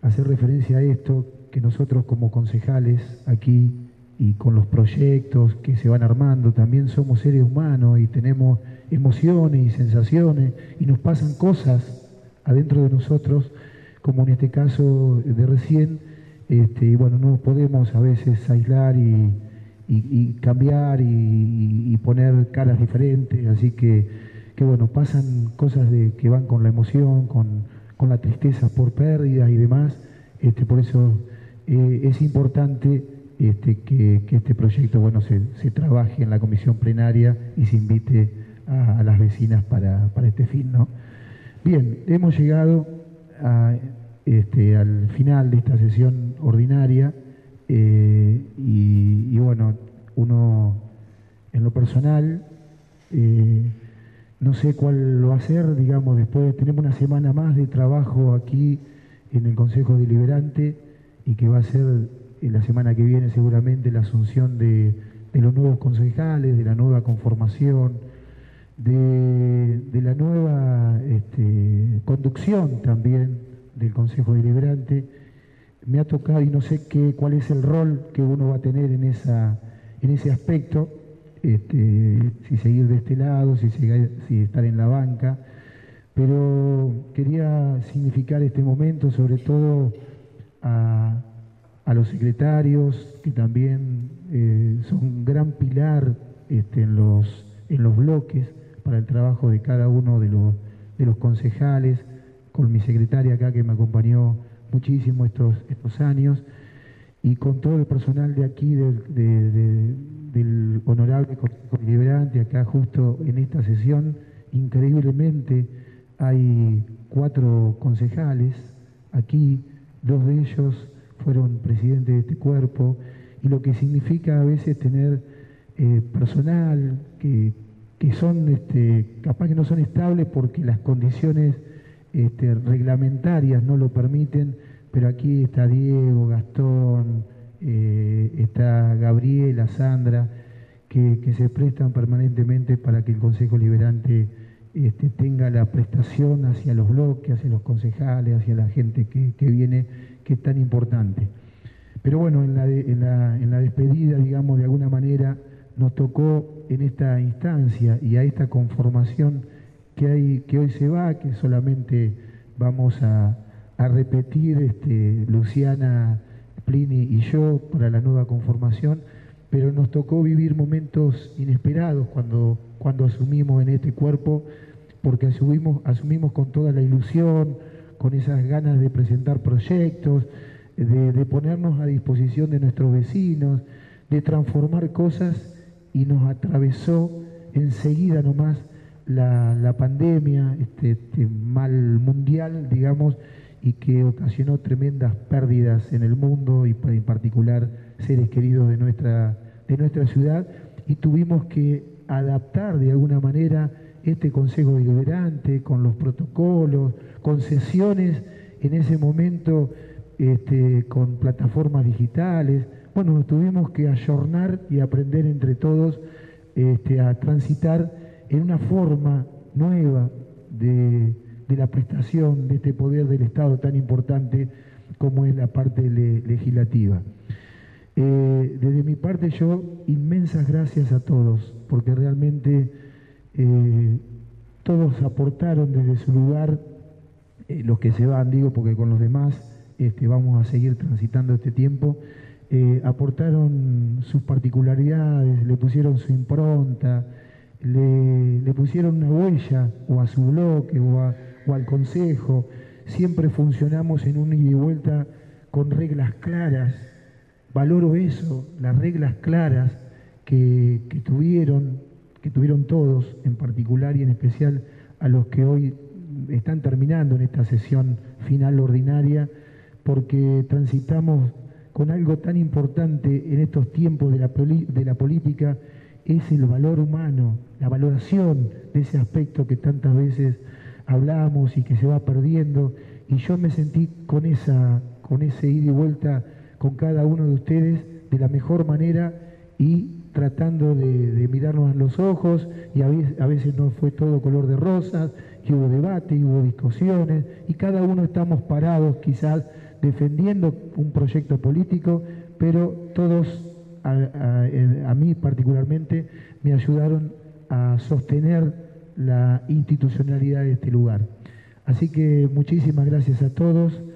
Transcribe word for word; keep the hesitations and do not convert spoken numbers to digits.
hacer referencia a esto, que nosotros como concejales aquí y con los proyectos que se van armando, también somos seres humanos y tenemos emociones y sensaciones y nos pasan cosas adentro de nosotros, como en este caso de recién, este, y bueno, no podemos a veces aislar y, y, y cambiar y, y poner caras diferentes, así que, que bueno, pasan cosas de, que van con la emoción, con, con la tristeza por pérdidas y demás, este, por eso eh, es importante este, que, que este proyecto bueno, se, se trabaje en la comisión plenaria y se invite a, a las vecinas para, para este fin, ¿no? Bien, hemos llegado a, este, al final de esta sesión ordinaria eh, y, y bueno, uno en lo personal eh, no sé cuál lo va a hacer, digamos, después tenemos una semana más de trabajo aquí en el Consejo Deliberante y que va a ser la semana que viene seguramente la asunción de, de los nuevos concejales, de la nueva conformación, de, de la nueva este, conducción también del Consejo Deliberante. Me ha tocado y no sé qué, cuál es el rol que uno va a tener en, esa, en ese aspecto, este, si seguir de este lado, si, seguir, si estar en la banca, pero quería significar este momento sobre todo a, a los secretarios que también eh, son un gran pilar este, en, los, en los bloques para el trabajo de cada uno de los, de los concejales, con mi secretaria acá que me acompañó muchísimo estos, estos años, y con todo el personal de aquí, del, de, de, del Honorable Consejo Deliberante, acá justo en esta sesión, increíblemente hay cuatro concejales aquí, dos de ellos fueron presidentes de este cuerpo, y lo que significa a veces tener eh, personal que, que son, este, capaz que no son estables porque las condiciones este, reglamentarias no lo permiten, pero aquí está Diego, Gastón, eh, está Gabriela, Sandra, que, que se prestan permanentemente para que el Consejo Deliberante este, tenga la prestación hacia los bloques, hacia los concejales, hacia la gente que, que viene, que es tan importante. Pero bueno, en la, de, en, la, en la despedida, digamos, de alguna manera, nos tocó en esta instancia y a esta conformación que, hay, que hoy se va, que solamente vamos a, a repetir este, Luciana, Plini y yo para la nueva conformación, pero nos tocó vivir momentos inesperados cuando, cuando asumimos en este cuerpo, porque asumimos, asumimos con toda la ilusión, con esas ganas de presentar proyectos, de, de ponernos a disposición de nuestros vecinos, de transformar cosas, y nos atravesó enseguida nomás la, la pandemia, este, este mal mundial, digamos, y que ocasionó tremendas pérdidas en el mundo y en particular seres queridos de nuestra, de nuestra ciudad, y tuvimos que adaptar de alguna manera este Consejo Deliberante con los protocolos, con sesiones en ese momento este, con plataformas digitales. Bueno, nos tuvimos que ayornar y aprender entre todos este, a transitar en una forma nueva de, de la prestación de este poder del Estado tan importante como es la parte le, legislativa. Eh, desde mi parte yo, inmensas gracias a todos, porque realmente eh, todos aportaron desde su lugar, eh, los que se van, digo, porque con los demás este, vamos a seguir transitando este tiempo, eh, aportaron sus particularidades, le pusieron su impronta, le, le pusieron una huella o a su bloque o, a, o al consejo. Siempre funcionamos en un ida y vuelta con reglas claras. Valoro eso, las reglas claras que, que tuvieron, que tuvieron todos, en particular y en especial a los que hoy están terminando en esta sesión final ordinaria, porque transitamos con algo tan importante en estos tiempos de la, de la política, es el valor humano, la valoración de ese aspecto que tantas veces hablamos y que se va perdiendo, y yo me sentí con, esa, con ese ida y vuelta con cada uno de ustedes de la mejor manera y tratando de, de mirarnos en los ojos, y a veces, a veces no fue todo color de rosas, y hubo debate, y hubo discusiones, y cada uno estamos parados quizás defendiendo un proyecto político, pero todos, a, a, a mí particularmente, me ayudaron a sostener la institucionalidad de este lugar. Así que muchísimas gracias a todos.